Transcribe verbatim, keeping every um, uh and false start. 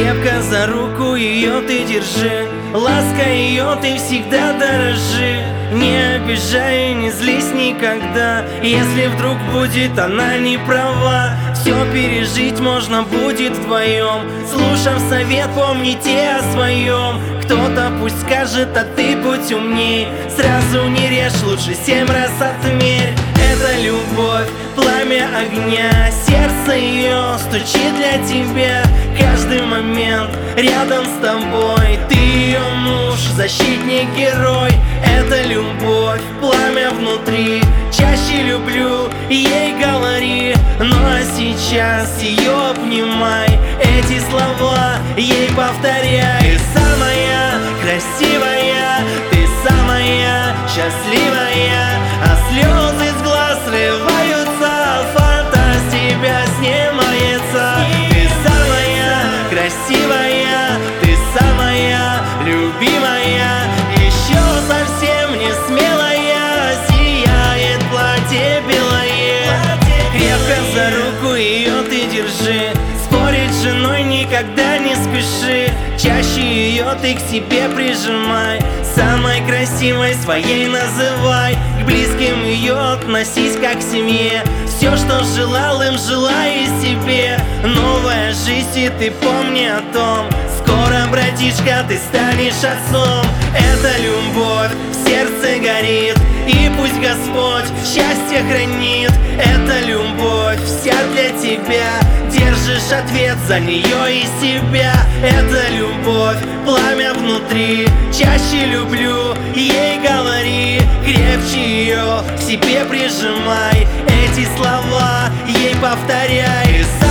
Крепко за руку ее ты держи, лаской ее ты всегда дорожи. Не обижай, не злись никогда, если вдруг будет она не права. Все пережить можно будет вдвоем, слушав совет, помните о своем. Кто-то пусть скажет, а ты будь умней, сразу не режь, лучше семь раз отмерь. Это любовь, пламя огня, сердце ее стучит для тебя каждый момент рядом с тобой. Ты ее муж, защитник, герой. Это любовь, пламя внутри, чаще люблю, ей говори. Ну а сейчас ее обнимай, эти слова ей повторяй. Ты самая красивая, ты самая счастливая, а слезы с глаз срываются, фата с тебя снимается. Ты самая красивая, ты самая любимая, еще совсем не смелая, сияет платье белое. Крепко за руку ее ты держи, спорить с женой никогда не спеши, чаще ее ты к себе прижимай, самой красивой своей называй. К близким ее относись как к семье, все, что желал им, желай и себе. Новая жизнь, и ты помни о том, скоро, братишка, ты станешь отцом. Это любовь в сердце горит, и пусть Господь счастье хранит. Это любовь вся для тебя, держишь ответ за нее и себя. Это любовь, пламя внутри, чаще люблю, ей говори. Крепче ее к себе прижимай, эти слова ей повторяй.